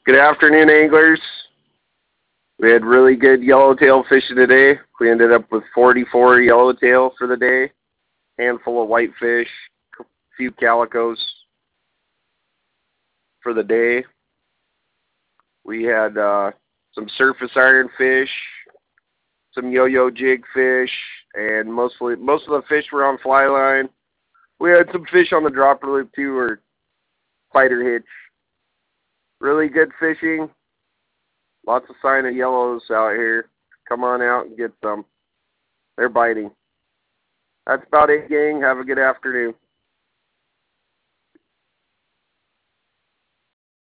Good afternoon, anglers. We had really good yellowtail fishing today. We ended up with 44 yellowtail for the day, handful of whitefish, a few calicos for the day. We had some surface ironfish, some yo-yo jig fish, and most of the fish were on fly line. We had some fish on the dropper loop too, or fighter hitch. Really good fishing. Lots of sign of yellows out here. Come on out and get some. They're biting. That's about it, gang. Have a good afternoon.